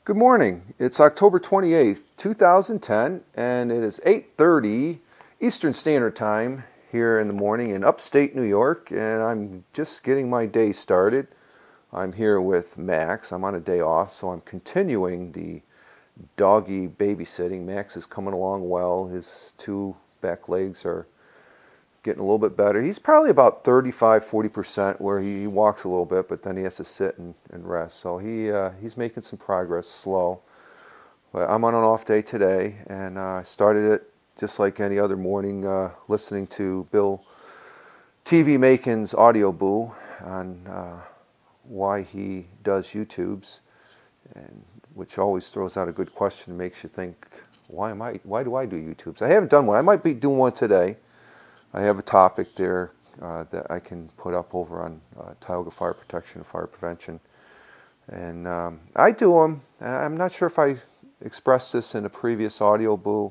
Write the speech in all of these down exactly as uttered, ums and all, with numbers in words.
Good morning. It's October twenty-eighth, two thousand ten, and it is eight thirty Eastern Standard Time here in the morning in upstate New York, and I'm just getting my day started. I'm here with Max. I'm on a day off, so I'm continuing the doggy babysitting. Max is coming along well. His two back legs are getting a little bit better. He's probably about thirty-five, forty percent where he, he walks a little bit, but then he has to sit and, and rest. So he uh, he's making some progress, slow. But I'm on an off day today, and I uh, started it just like any other morning, uh, listening to Bill T V Macon's Audio Boo on uh, why he does YouTubes, and which always throws out a good question and makes you think, why am I? Why do I do YouTubes? I haven't done one. I might be doing one today. I have a topic there uh, that I can put up over on uh, Tioga Fire Protection and Fire Prevention. And um, I do them. I'm not sure if I expressed this in a previous Audio Boo,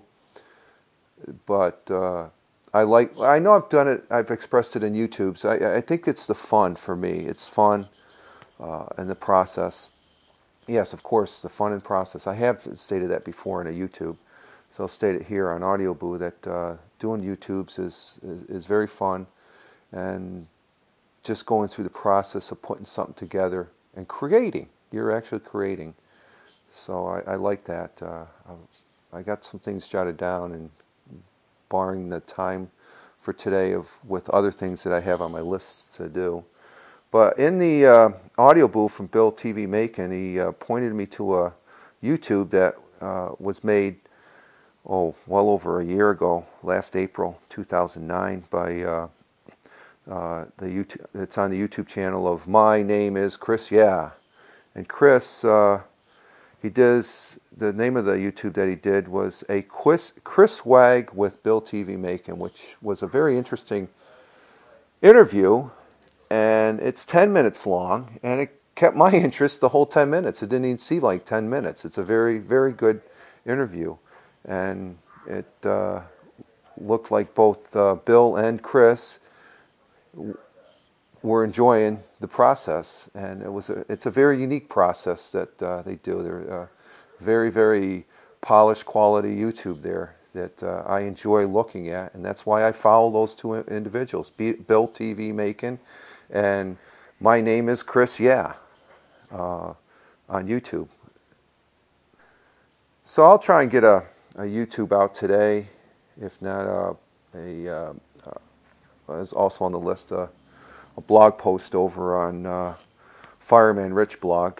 but uh, I like, I know I've done it, I've expressed it in YouTube, so I, I think it's the fun for me. It's fun uh, and the process. Yes, of course, the fun and process. I have stated that before in a YouTube. So I'll state it here on Audio Boo that uh, doing YouTubes is, is is very fun, and just going through the process of putting something together and creating. You're actually creating. So I, I like that. Uh, I, I got some things jotted down, and barring the time for today of with other things that I have on my list to do. But in the uh, Audio Boo from Bill T V Macon, he uh, pointed me to a YouTube that uh, was made oh, well over a year ago, last April two thousand nine, by uh, uh, the YouTube. It's on the YouTube channel of My Name Is Chris Yeah, and Chris, uh, he does the name of the YouTube that he did was a Chris Chris Wag with Bill T V Macon, which was a very interesting interview, and it's ten minutes long, and it kept my interest the whole ten minutes. It didn't even seem like ten minutes. It's a very very good interview. And it uh, looked like both uh, Bill and Chris w- were enjoying the process, and it was a, it's a very unique process that uh, they do. They're uh, very, very polished quality YouTube there that uh, I enjoy looking at, and that's why I follow those two individuals, B- Bill T V Macon, and My Name Is Chris Yeah uh, on YouTube. So I'll try and get a a YouTube out today, if not uh, a, uh, uh, is also on the list, uh, a blog post over on uh, Fireman Rich blog,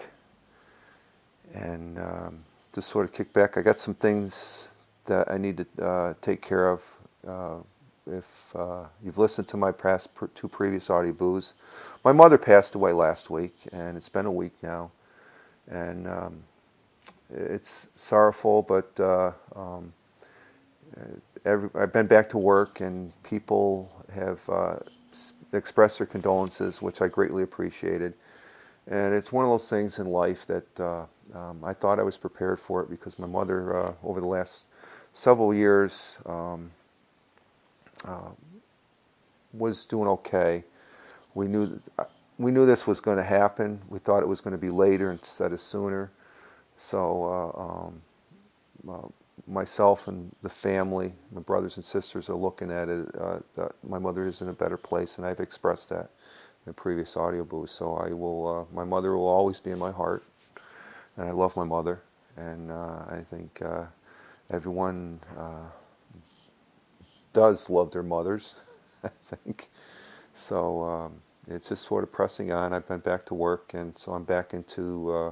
and um, just sort of kick back. I got some things that I need to uh, take care of. Uh, if uh, you've listened to my past pr- two previous Audio Boos, my mother passed away last week, and it's been a week now, and um, it's sorrowful, but uh, um, every, I've been back to work, and people have uh, expressed their condolences, which I greatly appreciated. And it's one of those things in life that uh, um, I thought I was prepared for it, because my mother, uh, over the last several years, um, uh, was doing okay. We knew we knew this was going to happen. We thought it was going to be later instead of sooner. So uh, um, uh, myself and the family, my brothers and sisters, are looking at it. Uh, that my mother is in a better place, and I've expressed that in a previous Audio Booth. So I will. Uh, my mother will always be in my heart, and I love my mother. And uh, I think uh, everyone uh, does love their mothers. I think so. Um, it's just sort of pressing on. I've been back to work, and so I'm back into. Uh,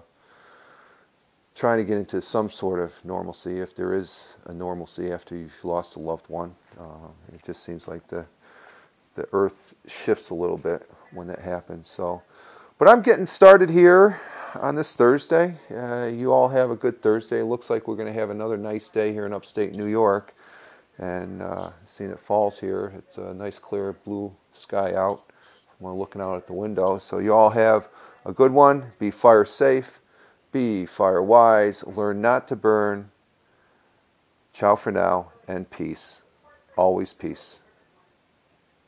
trying to get into some sort of normalcy, if there is a normalcy after you've lost a loved one. Uh, it just seems like the the earth shifts a little bit when that happens. So, but I'm getting started here on this Thursday. Uh, you all have a good Thursday. It looks like we're going to have another nice day here in upstate New York. And uh, seeing it falls here, it's a nice clear blue sky out when we're looking out at the window. So you all have a good one. Be fire safe. Be fire wise, learn not to burn. Ciao for now, and peace. Always peace.